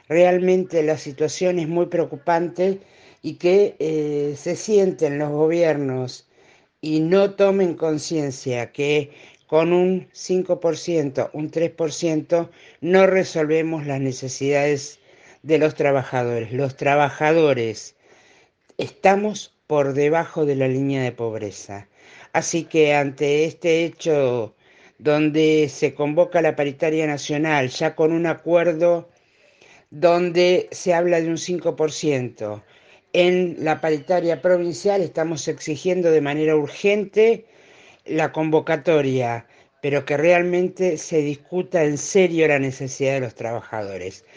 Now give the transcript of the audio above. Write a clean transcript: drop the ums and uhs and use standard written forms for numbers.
realmente la situación es muy preocupante y que se sienten los gobiernos y no tomen conciencia que con un 5%, un 3%, no resolvemos las necesidades de los trabajadores. Los trabajadores estamos por debajo de la línea de pobreza. Así que ante este hecho donde se convoca la paritaria nacional, ya con un acuerdo donde se habla de un 5%, en la paritaria provincial estamos exigiendo de manera urgente la convocatoria, pero que realmente se discuta en serio la necesidad de los trabajadores.